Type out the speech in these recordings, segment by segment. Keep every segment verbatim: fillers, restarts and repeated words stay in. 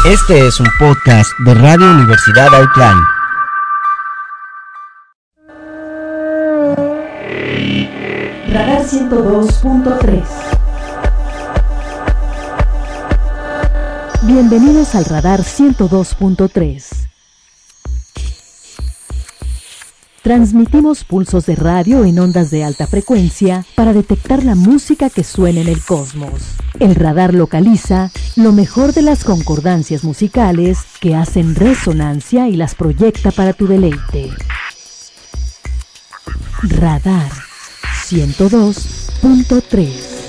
Este es un podcast de Radio Universidad Autlán. Radar ciento dos punto tres. Bienvenidos al Radar ciento dos punto tres. Transmitimos pulsos de radio en ondas de alta frecuencia para detectar la música que suena en el cosmos. El radar localiza lo mejor de las concordancias musicales que hacen resonancia y las proyecta para tu deleite. Radar ciento dos punto tres.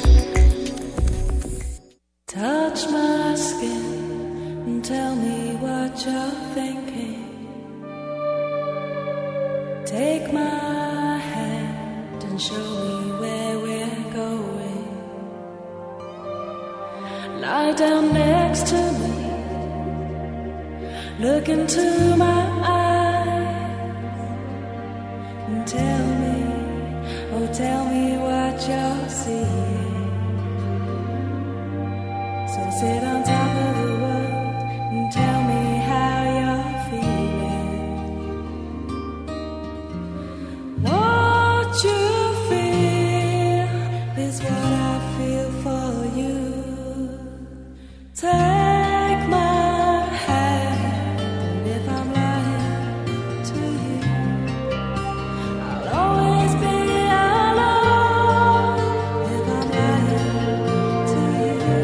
Touch my skin and tell me what you're thinking. Take my hand and show me where we're going. Lie down next to me, look into my eyes, and tell me, oh tell me what you're seeing. So sit on top of the world and tell me how you're feeling. What you feel is what I feel for you. Take my hand, and if I'm lying to you, I'll always be alone if I'm lying to you.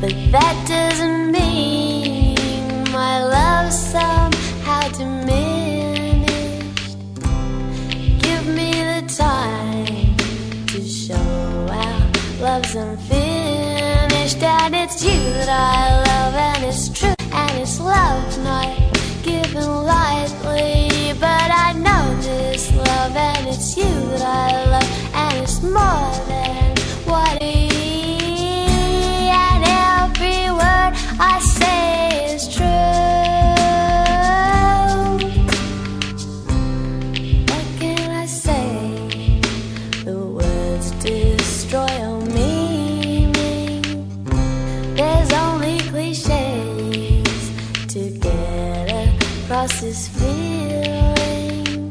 but that doesn't mean my love somehow diminished. Give me the time to show our love's unfinished, and it's you that I love, and it's true, and it's love not given lightly, but I know this love, and it's you that I love, and it's more than what it is, and every word I say is true. What can I say? The words destroy all meaning. There's only cliches to get across this feeling.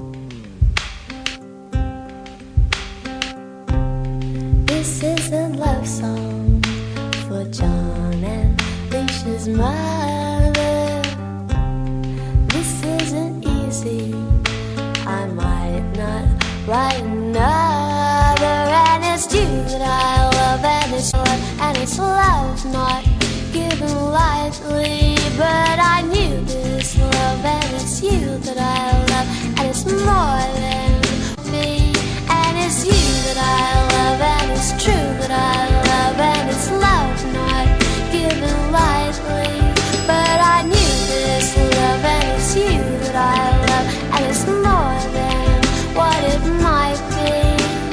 This is a love song for John and Alicia's mother. This isn't easy, I might not write another, and it's you that I love, and it's love, and it's love not given lightly, but I knew this love, and it's you that I love, and it's more than me, and it's you that I love, and it's true that I love, and it's love not given lightly, but I knew this love, and it's you that I love, and it's more than what it might be.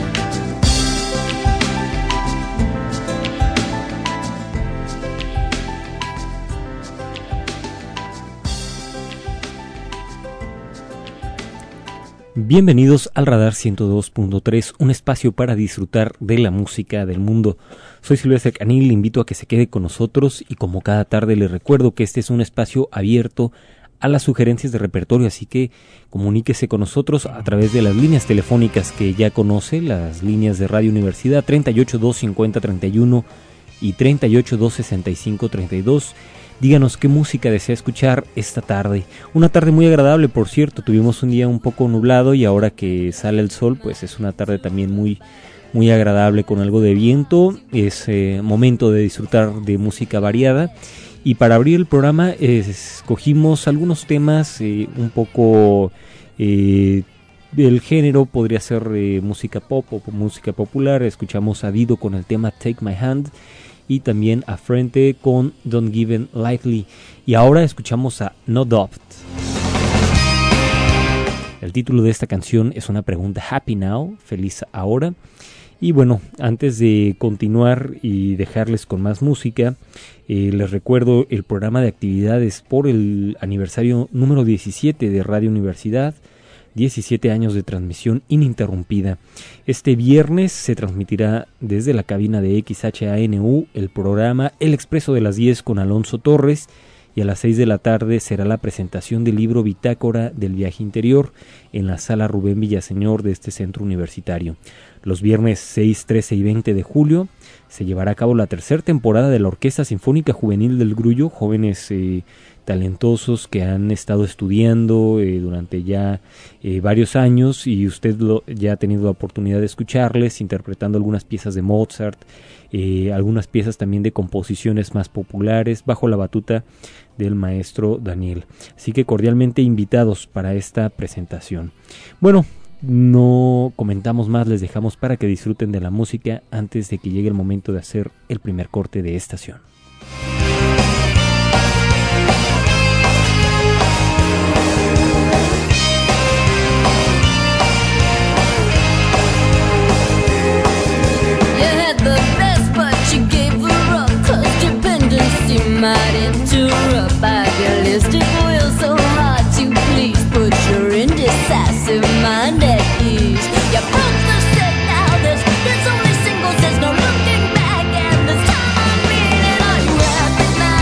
Bienvenidos al Radar ciento dos punto tres, un espacio para disfrutar de la música del mundo. Soy Silvestre Canil, le invito a que se quede con nosotros y como cada tarde les recuerdo que este es un espacio abierto a las sugerencias de repertorio, así que comuníquese con nosotros a través de las líneas telefónicas que ya conoce, las líneas de Radio Universidad treinta y ocho, doscientos cincuenta, treinta y uno y treinta y ocho, doscientos sesenta y cinco, treinta y dos. Díganos qué música desea escuchar esta tarde. Una tarde muy agradable, por cierto. Tuvimos un día un poco nublado y ahora que sale el sol, pues es una tarde también muy, muy agradable con algo de viento. Es eh, momento de disfrutar de música variada. Y para abrir el programa eh, escogimos algunos temas eh, un poco eh, del género. Podría ser eh, música pop o música popular. Escuchamos a Dido con el tema Take My Hand. Y también a Frente con Don't Given Lightly. Y ahora escuchamos a No Doubt. El título de esta canción es una pregunta: Happy Now, feliz ahora. Y bueno, antes de continuar y dejarles con más música, eh, les recuerdo el programa de actividades por el aniversario número diecisiete de Radio Universidad. diecisiete años de transmisión ininterrumpida. Este viernes se transmitirá desde la cabina de X H A N U el programa El Expreso de las diez con Alonso Torres, y a las seis de la tarde será la presentación del libro Bitácora del Viaje Interior en la sala Rubén Villaseñor de este centro universitario. Los viernes seis, trece y veinte de julio se llevará a cabo la tercera temporada de la Orquesta Sinfónica Juvenil del Grullo, jóvenes eh, talentosos que han estado estudiando eh, durante ya eh, varios años, y usted lo, ya ha tenido la oportunidad de escucharles interpretando algunas piezas de Mozart, eh, algunas piezas también de composiciones más populares bajo la batuta del maestro Daniel. Así que cordialmente invitados para esta presentación. Bueno, no comentamos más, les dejamos para que disfruten de la música antes de que llegue el momento de hacer el primer corte de estación. Might interrupt idealistic will so hard to please. Put your indecisive mind at ease. You broke the set now. There's there's only singles. There's no looking back, and this time I mean it. Are you happy now?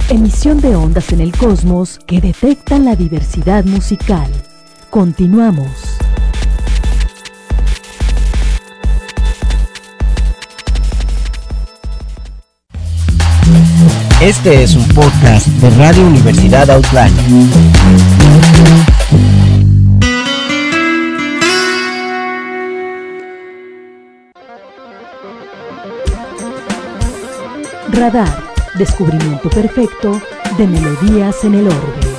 Emisión de ondas en el cosmos que detectan la diversidad musical. Continuamos. Este es un podcast de Radio Universidad Outland. Radar, descubrimiento perfecto de melodías en el orbe.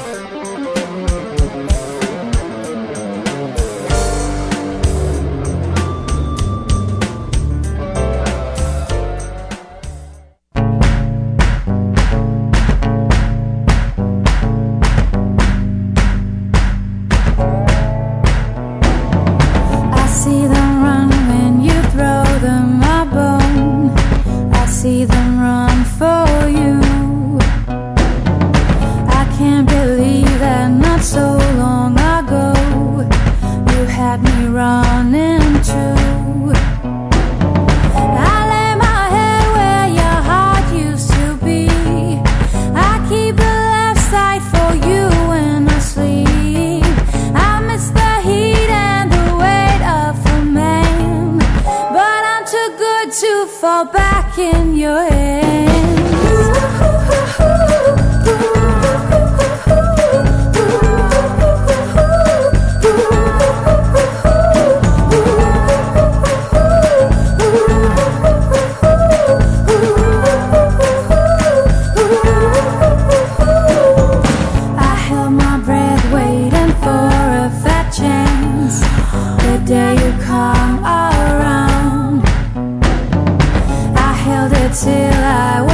Till I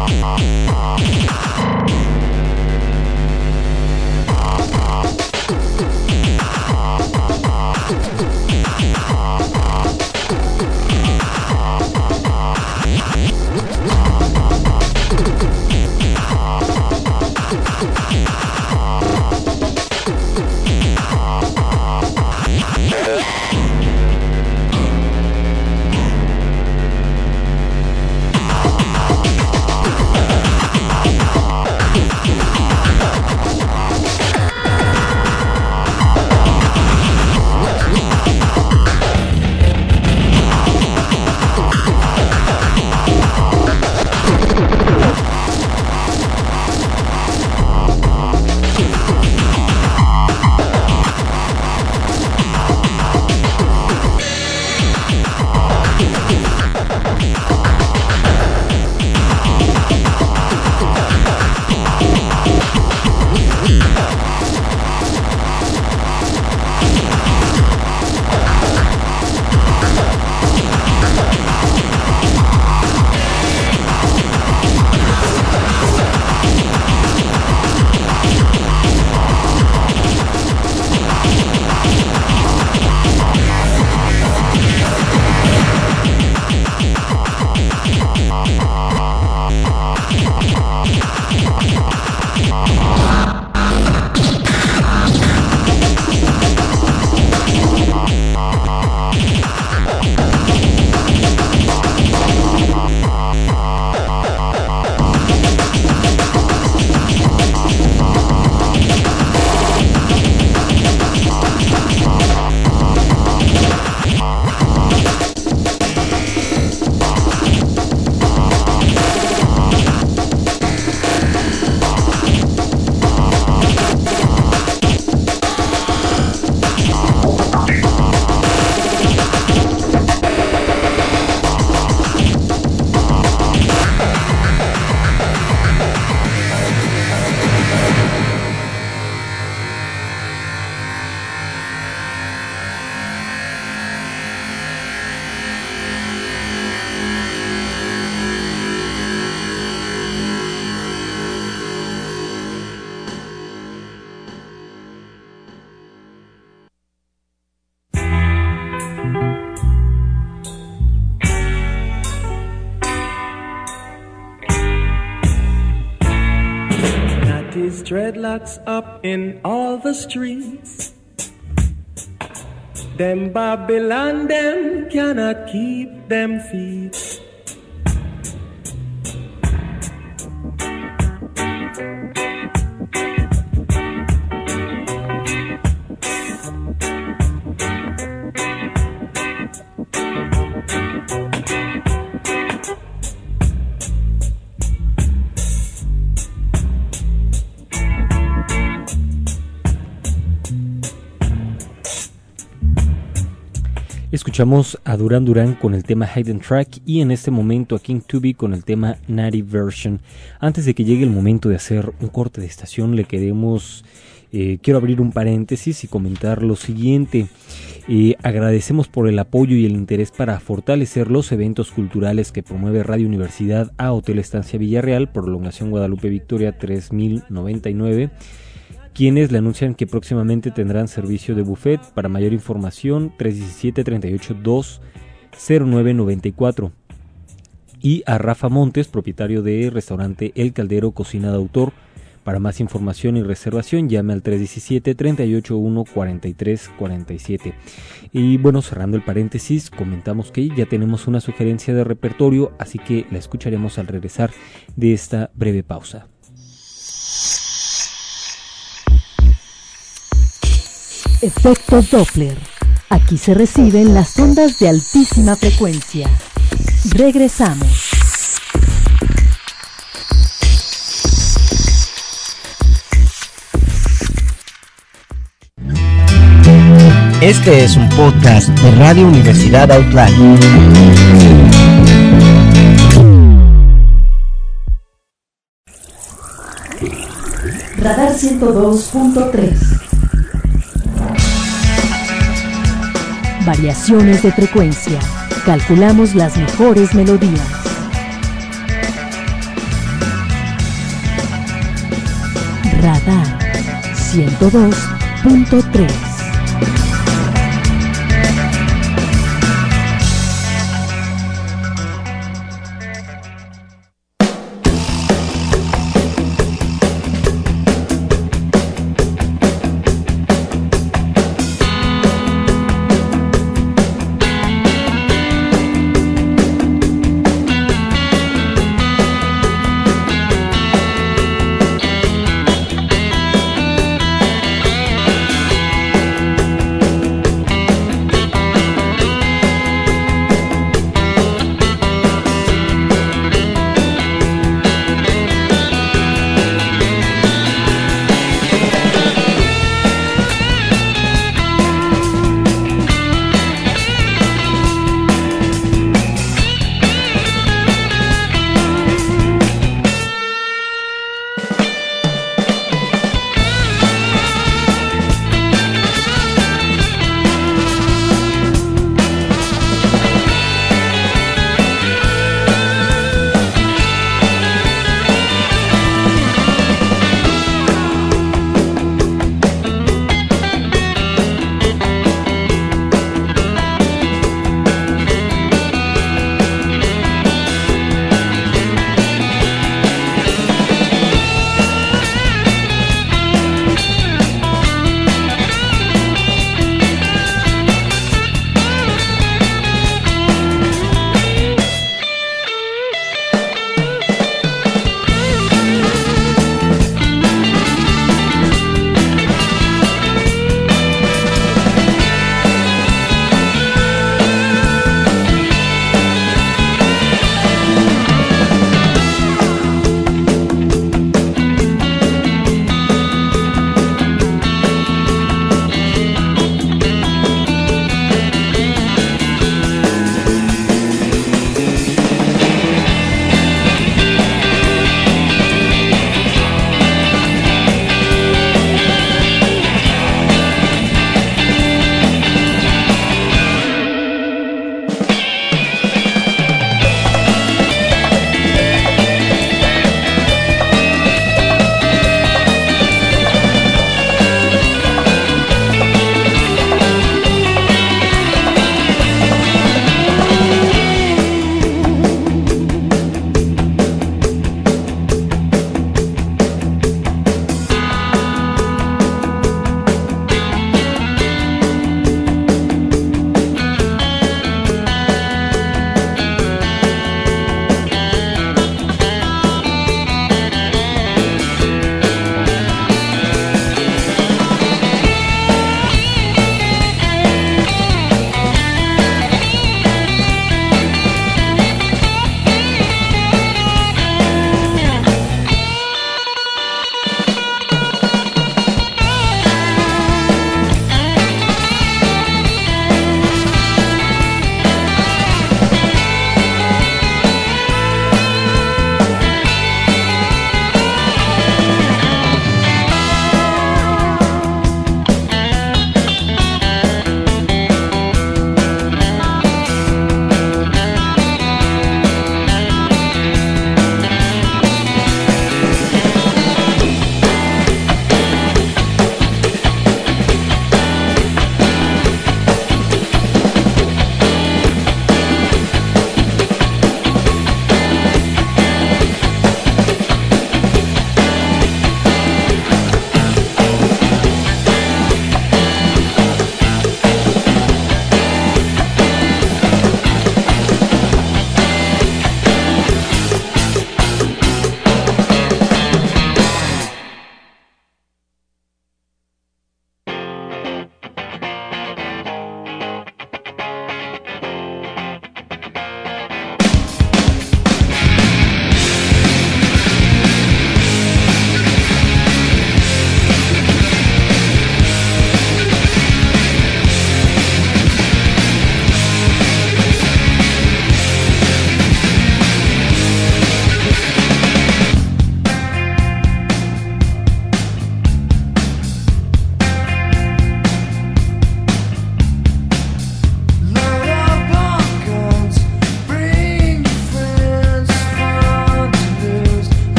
His dreadlocks up in all the streets. Them Babylon, them cannot keep them feet. Escuchamos a Duran Duran con el tema Hidden Track y en este momento a King Tubby con el tema Natty Version. Antes de que llegue el momento de hacer un corte de estación, le queremos, eh, quiero abrir un paréntesis y comentar lo siguiente. Eh, agradecemos por el apoyo y el interés para fortalecer los eventos culturales que promueve Radio Universidad a Hotel Estancia Villarreal, Prolongación Guadalupe Victoria tres mil noventa y nueve. Quienes le anuncian que próximamente tendrán servicio de buffet. Para mayor información, tres uno siete, tres ocho dos, cero nueve nueve cuatro. Y a Rafa Montes, propietario de restaurante El Caldero Cocina de Autor. Para más información y reservación, llame al tres uno siete, tres ocho uno, cuatro tres cuatro siete. Y bueno, cerrando el paréntesis, comentamos que ya tenemos una sugerencia de repertorio, así que la escucharemos al regresar de esta breve pausa. Efecto Doppler. Aquí se reciben las ondas de altísima frecuencia. Regresamos. Este es un podcast de Radio Universidad Outland. Radar ciento dos punto tres. Variaciones de frecuencia. Calculamos las mejores melodías. Radar ciento dos punto tres.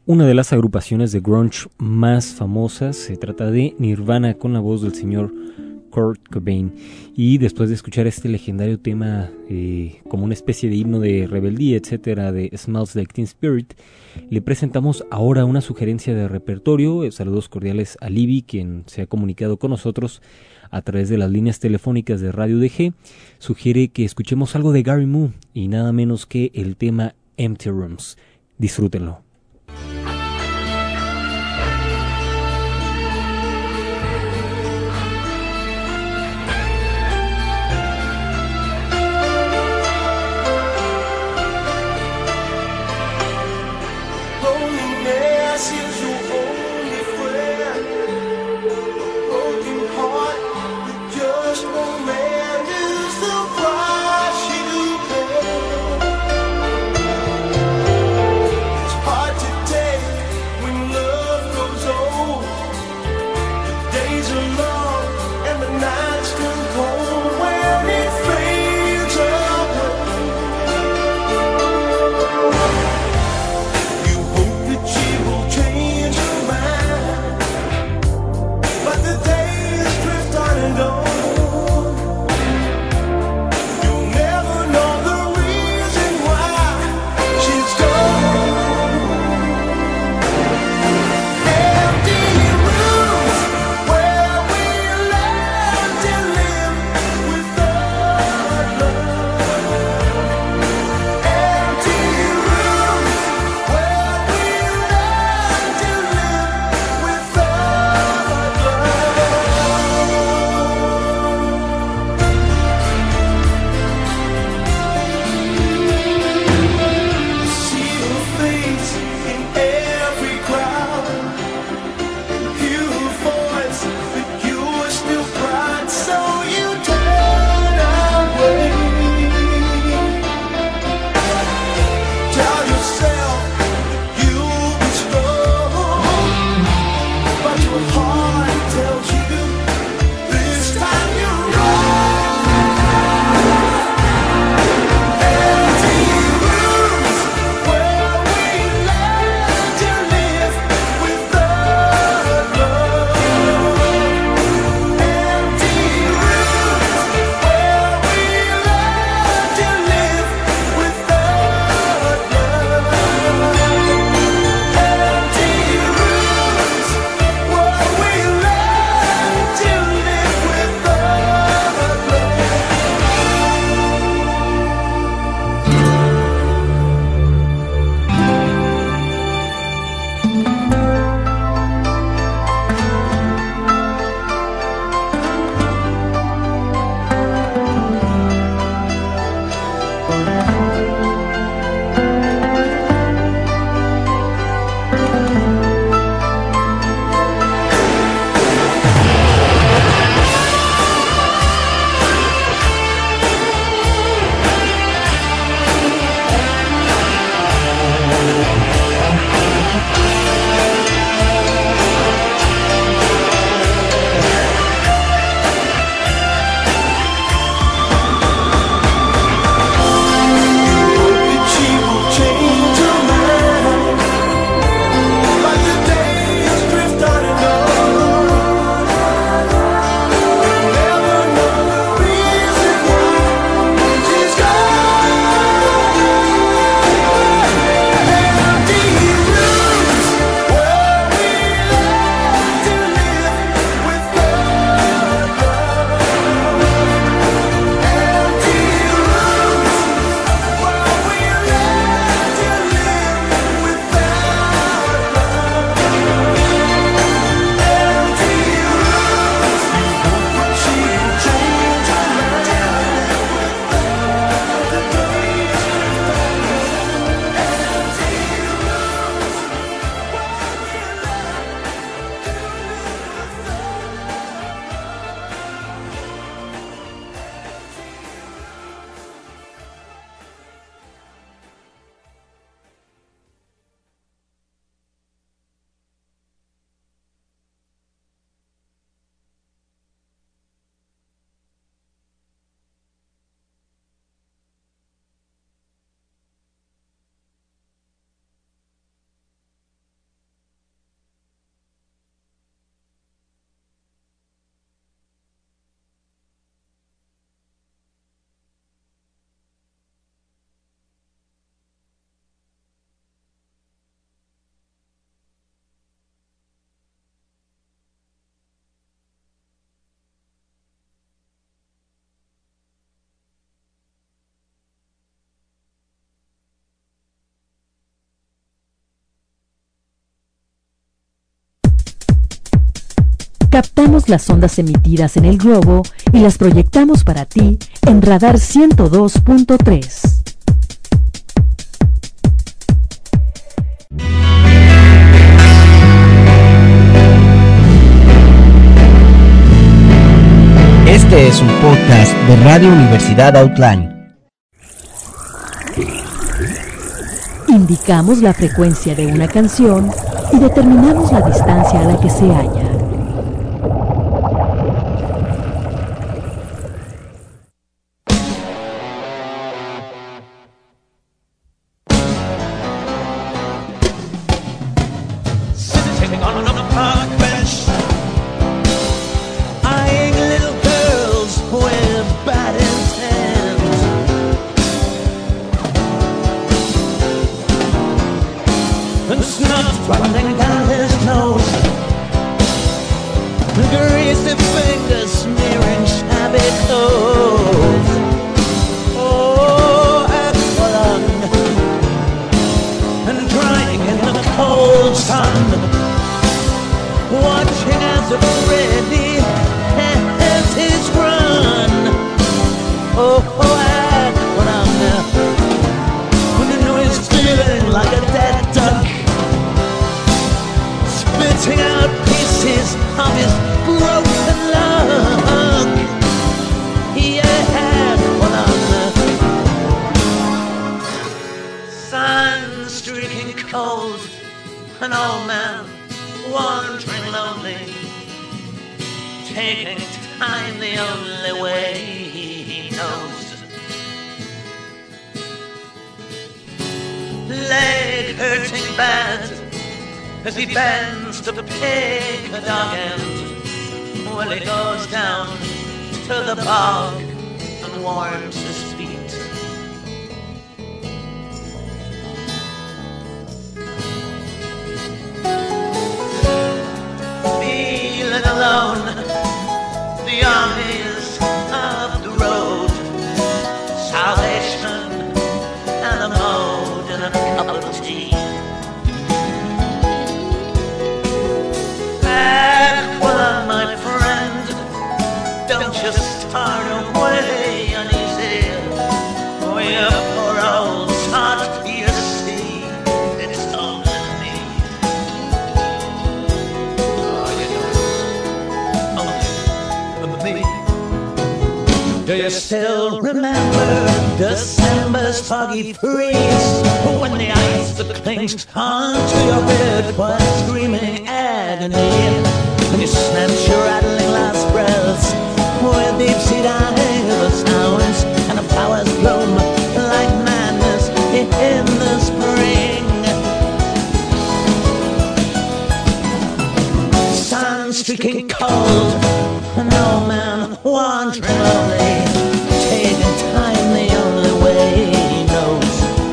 una de las agrupaciones de grunge más famosas. Se trata de Nirvana con la voz del señor Kurt Cobain. Y después de escuchar este legendario tema eh, como una especie de himno de rebeldía, etcétera, de Smells Like Teen Spirit, le presentamos ahora una sugerencia de repertorio. Eh, saludos cordiales a Libby, quien se ha comunicado con nosotros a través de las líneas telefónicas de Radio D G. Sugiere que escuchemos algo de Gary Moore y nada menos que el tema Empty Rooms. Disfrútenlo. Part Captamos las ondas emitidas en el globo y las proyectamos para ti en Radar ciento dos punto tres. Este es un podcast de Radio Universidad Outline. Indicamos la frecuencia de una canción y determinamos la distancia a la que se halla. Sitting on a park bench, eyeing little girls with bad intent. And snuff running down his nose, greasy fingers smearing shabby clothes. Oh, Aqualung, and drying in the cold sun, watching as a Freddy has his run. Oh, Aqualung, when you know he's feeling like a dead duck, spitting out pieces of his broken lung. Yeah, Aqualung, sun streaking cold, an old man wandering lonely, taking time the only way he knows. Leg hurting bad as he bends to pick a dog end. Well, he goes down to the bog and warms his feet. Feeling alone, the armies of the road, salvation and a mode and a cup of tea. Aqua, my friend, don't you start away uneasy. We're poor old sot, you see, it's only me. Do you still remember December's foggy freeze, when the ice that clings onto your bed was screaming agony, and you snatch your rattling last breaths with deep-sea diver sounds, and the flowers bloom like madness in the spring. Sun streaking cold, an old man wandering lonely, taking time the only way he knows.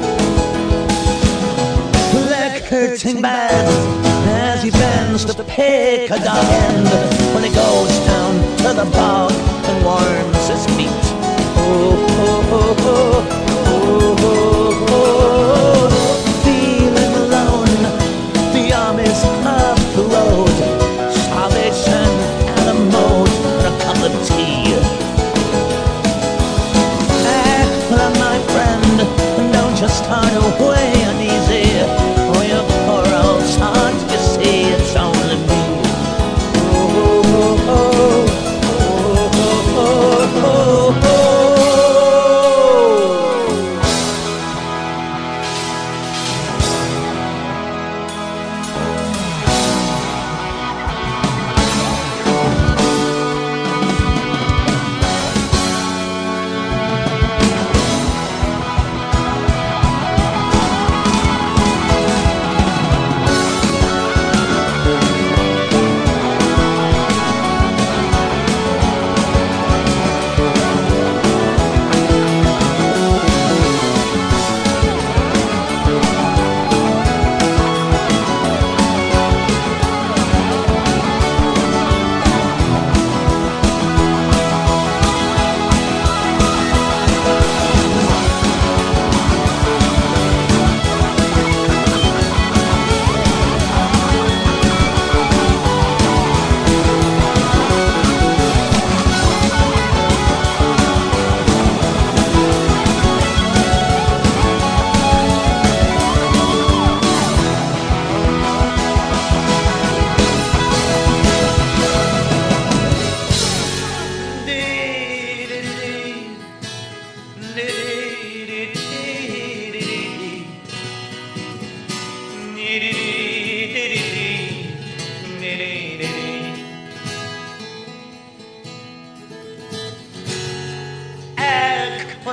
Leg hurting bad as he bends to pick a dog end, when he goes down to the bog and warms his feet. Oh, oh, oh, oh, oh, oh, oh. Feeling alone, the armies of the road, salvation and a mode and a cup of tea. Aqua, my friend, don't just start away uneasy. Oh, you poor old sot, you see, it's only me. Oh, oh, oh, oh, oh, oh, oh, oh.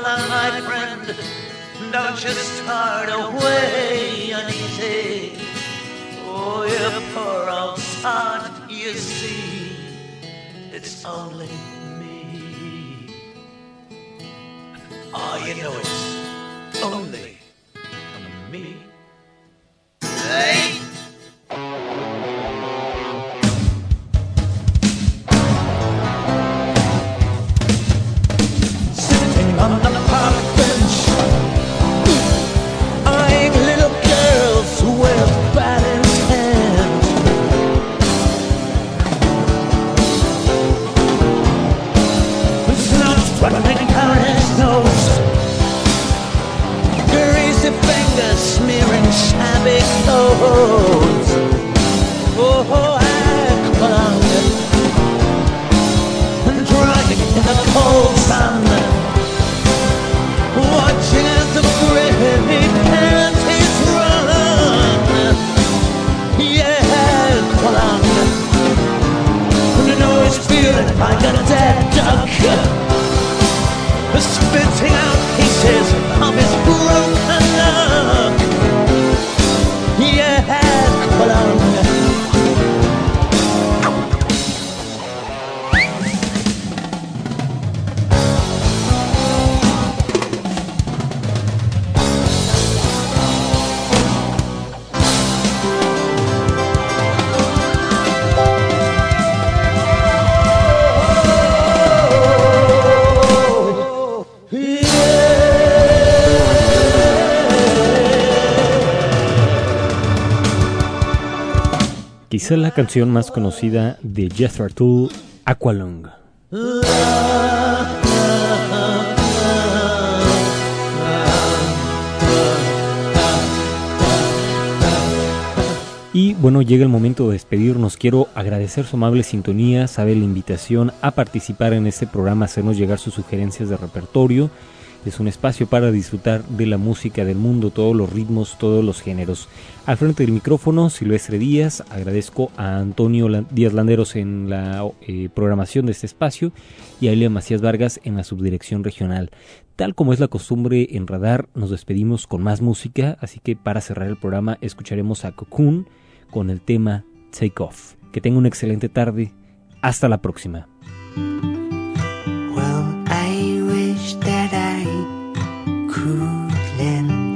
along, my friend. Don't you start away uneasy. Oh, you poor old sod, you see, it's only me. Oh, you know it's only me. Hey! Sitting on the park bench, eyeing little girls with bad intent. Snout running down his nose, greasy fingers smearing shabby clothes. Oh, Aqualung, dragging in the cold sun, watching as the pretty panties run. Yeah, Aqualung, you know he's feeling like a dead duck, spitting out pieces of his broken luck. Yeah, Aqualung. Quizá la canción más conocida de Jethro Tull, Aqualung. Y bueno, llega el momento de despedirnos. Quiero agradecer su amable sintonía, sabe la invitación a participar en este programa, hacernos llegar sus sugerencias de repertorio. Es un espacio para disfrutar de la música del mundo, todos los ritmos, todos los géneros. Al frente del micrófono, Silvestre Díaz. Agradezco a Antonio Díaz Landeros en la eh, programación de este espacio y a Elia Macías Vargas en la subdirección regional. Tal como es la costumbre en Radar, nos despedimos con más música, así que para cerrar el programa escucharemos a Cocoon con el tema Take Off. Que tenga una excelente tarde. Hasta la próxima. Well, I wish that I could lend.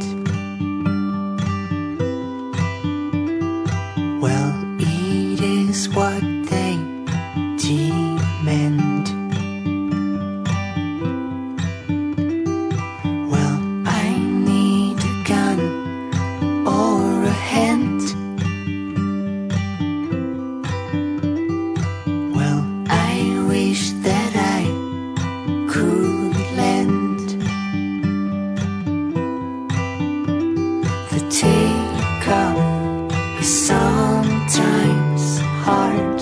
Well, it is what they demand. Well, I need a gun or a hand. Well, I wish that I could lend. The takeoff is sometimes hard.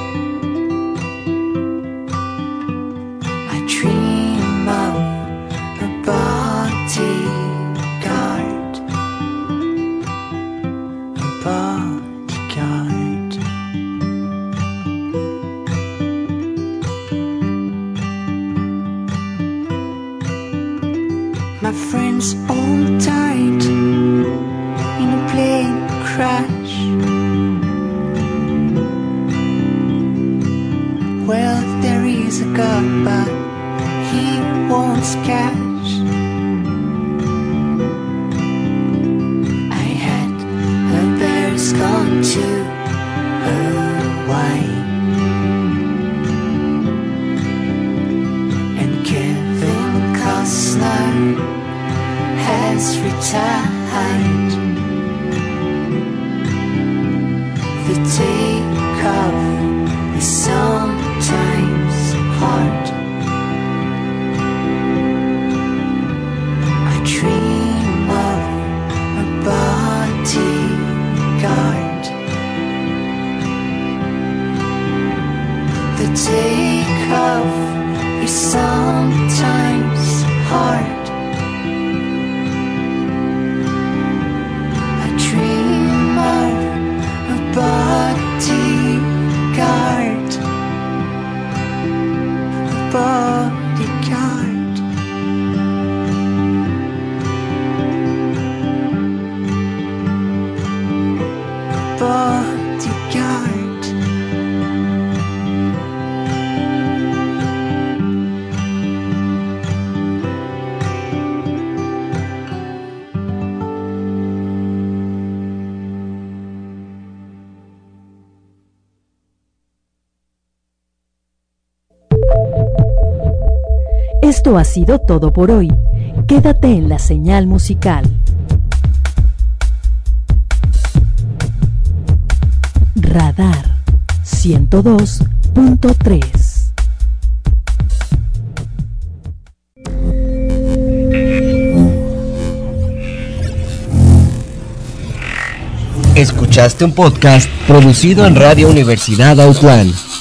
I dream of a bodyguard, a bodyguard. My friends all died in a plane crash. Well, there is a God, but he wants cash. I had a bear's gone to Hawaii, and Kevin Costner has retired. The takeoff is sometimes hard. I dream of a bodyguard. The takeoff is sometimes hard. Esto ha sido todo por hoy. Quédate en la señal musical. Radar ciento dos punto tres. Escuchaste un podcast producido en Radio Universidad Autlán.